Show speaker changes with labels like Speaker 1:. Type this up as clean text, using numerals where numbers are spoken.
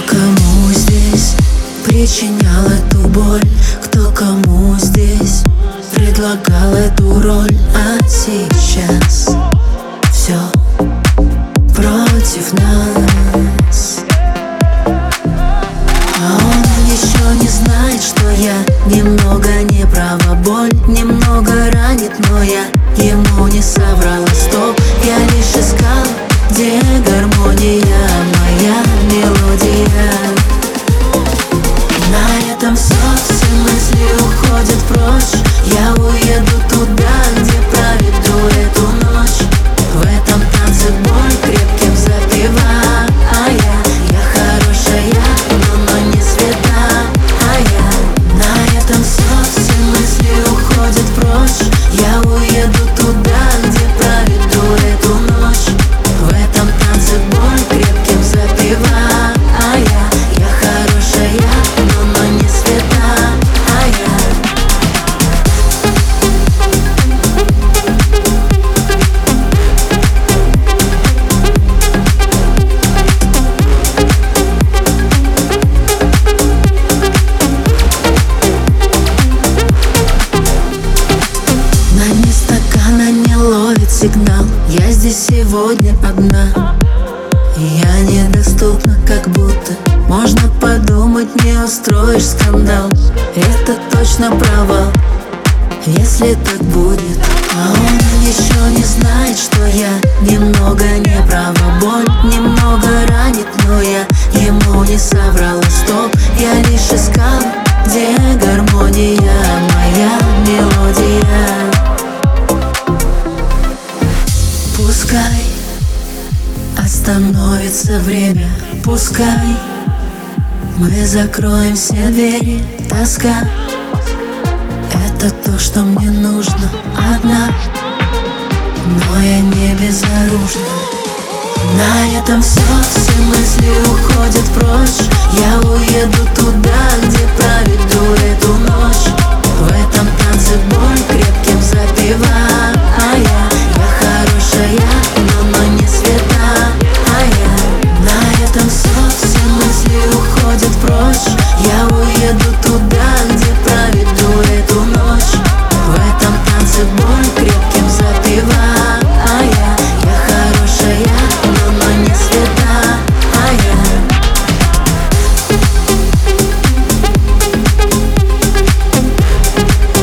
Speaker 1: кому здесь причинял эту боль? Кто кому здесь предлагал эту роль? А сейчас все против нас. А он еще не знает, что я немного не права. Боль немного ранит, но я ему не соврала. Стоп, я лишь искала, где гармония, моя мелодия. На этом все мысли уходят прочь. Я уеду туда, где проведу эту ночь. В этом танце боль крепким запиваю. Я хорошая, но не света. На этом все мысли уходят прочь. Я уеду туда, где проведу эту ночь. В этом танце боль крепким запиваю. Я хорошая, но не света. На дне стакана не ловит сигнал. Я здесь сегодня одна. Я недоступна, как будто можно подумать, не устроишь скандал. Это точно провал, если так будет. А он еще не знает, что я немного не права. Боль немного ранит, но я ему не соврала. Стоп, я лишь искала, где гармония, моя мелодия. Пускай остановится время, пускай мы закроем все двери. Тоска — это то, что мне нужно. Одна, но я не безоружна. На этом все мысли уходят прочь. Я уеду туда, где проведу эту ночь. В этом танце боль крепким запиваю.